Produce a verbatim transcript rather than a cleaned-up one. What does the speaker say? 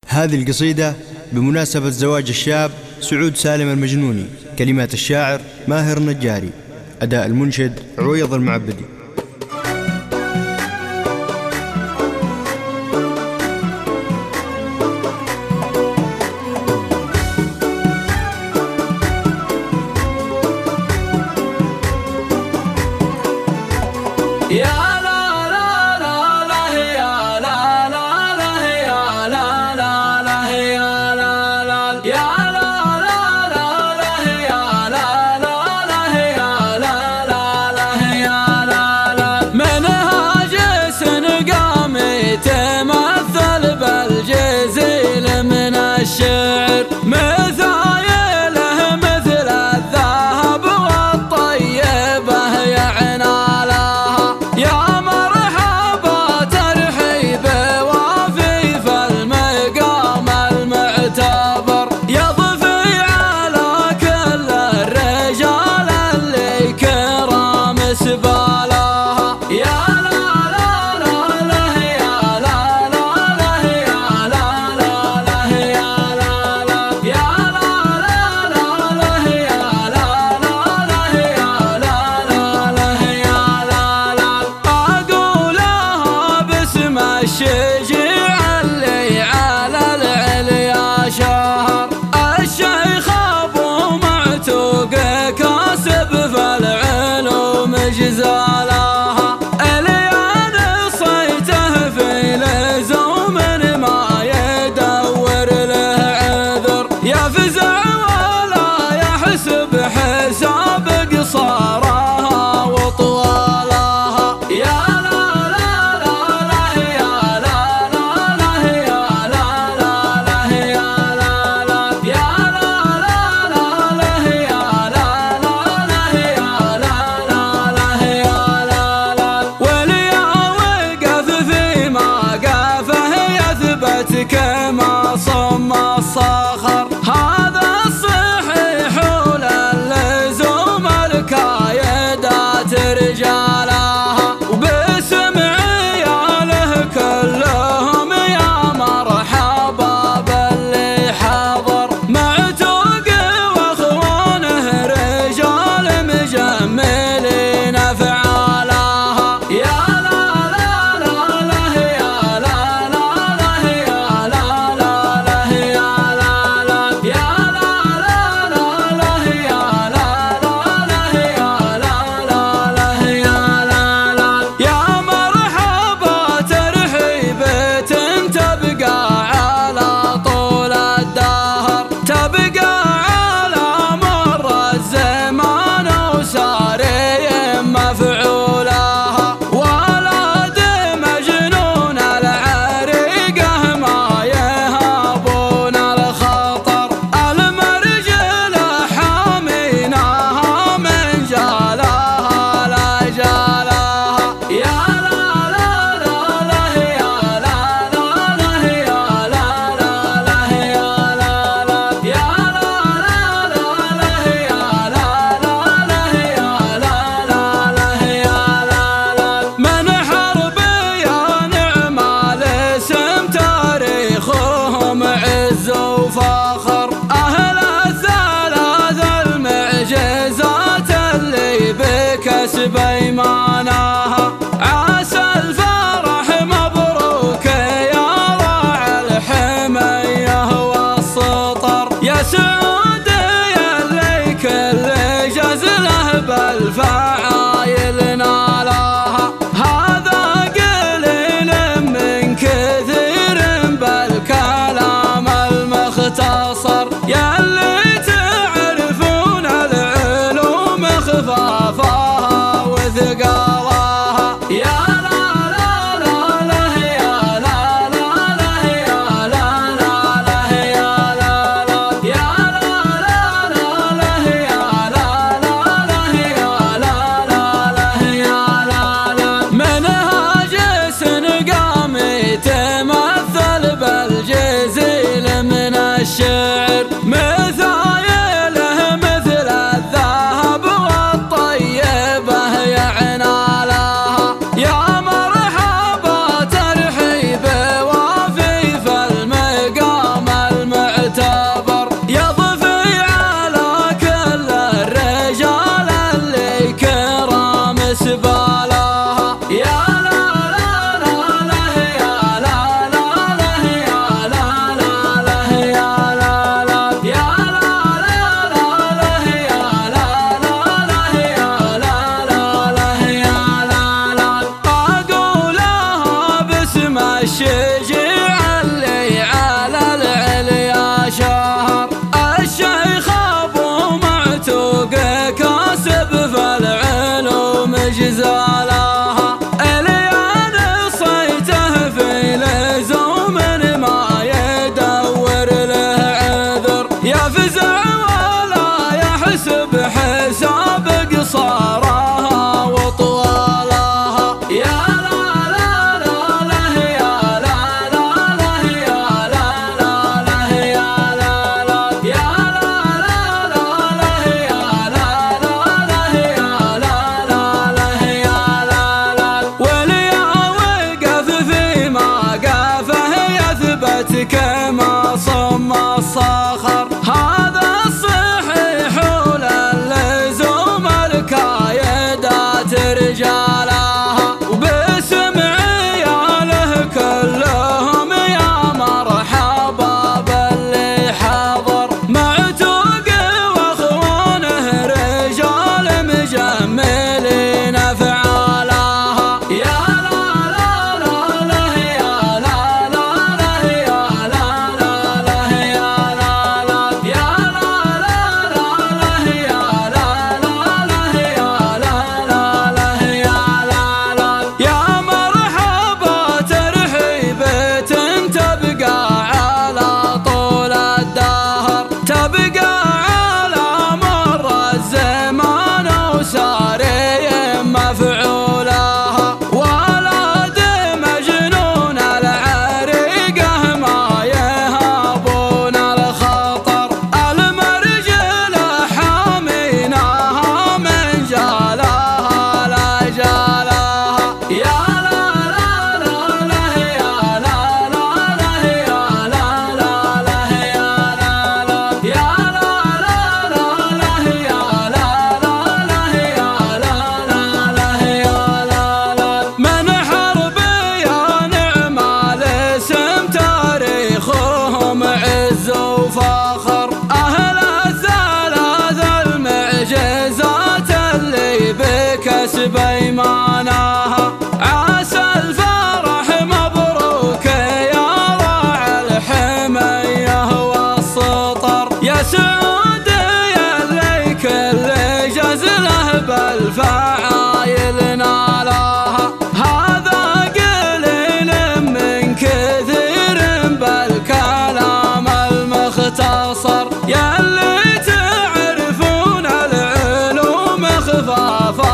هذه القصيدة بمناسبة زواج الشاب سعود سالم المجنوني، كلمات الشاعر ماهر النجاري، أداء المنشد عويض المعبدي. الشعر مثايله مثل الذهب والطيبة يعنى لها، يا مرحبا ترحيب وافي فالمقام المعتبر، يضفي على كل الرجال اللي كرام سبالها. يا الشجيع اللي على العليا شهر، الشيخ ابو معتوق كاسب فالعلوم جزالها، اللي نصيته في لزوم ما يدور له عذر، يفزع ولا يحسب حساب قصارها وطوالها. يا كما صم الصخر، هذا الصحيح وللزوم الكايدات رجالها، وباسم عياله كلهم يا مرحبا باللي حضر، معتوق واخوانه رجال مجملين افعالها. يا وفاخر أهل الثلاث المعجزات اللي بكسب إيمانها، عسى الفرح مبروك يا راعي الحمية والسطر، يا سعود يا اللي كل جزله بالفعايل نالها، هذا قليل من كثير بالكلام المختصر، يا اللي تعرفون العلوم خفافها وثقالها. بيتك ما صم الصخر. هذا الصحيح وللزوم الكايدات رجالها، وباسم عياله كلهم يا مرحبا باللي حضر. معتوق واخوانه رجال مجملين افعالها. يا لا لا لا لا يا لا لا لا يا لا لا لا يا لا لا يا لا لا لا يا لا لا لا يا لا لا لا يا لا لا. يا مرحبا ترحيبة تبقى على طول الدهر، تبقى على مر الزمان وساري مفعولها. ولد مجنون العريقه ما يهابون الخطر، المرجل حامينها من جالها لا جالها. يا لا لا لا لا يا لا لا لا يا لا لا لا يا لا لا يا لا لا لا لا يا لا لا لا يا لا لا لا يا لا لا. من حرب يا نعم الاسم تاريخهم عز وفخر، أهل الثلاث المعجزات اللي بكسب ايمانها. عسى الفرح مبروك يا راعي الحمية والسطر، يا سعود يا اللي كل جزله بالفعايل نالها. هذا قليل من كثير بالكلام المختصر، يا اللي تعرفون العلوم خفافة